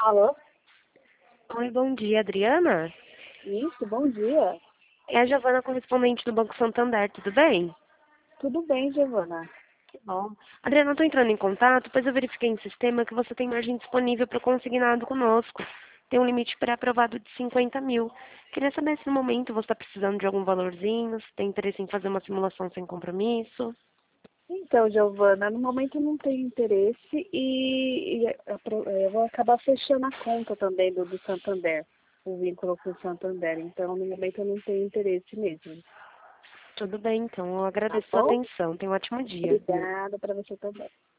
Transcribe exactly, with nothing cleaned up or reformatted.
Alô? Oi, bom dia, Adriana. Isso, bom dia. É a Giovana, correspondente do Banco Santander, tudo bem? Tudo bem, Giovana? Que bom. Adriana, eu estou entrando em contato, pois eu verifiquei em sistema que você tem margem disponível para consignado conosco. Tem um limite pré-aprovado de cinquenta mil. Queria saber se no momento você está precisando de algum valorzinho, se tem interesse em fazer uma simulação sem compromisso. Então, Giovana, no momento eu não tenho interesse e, e a pro- eu vou acabar fechando a conta também do, do Santander, o vínculo com o Santander. Então, no momento eu não tenho interesse mesmo. Tudo bem, então. Eu Tá agradeço a sua bom? atenção. Tenha um ótimo dia. Obrigada para você também.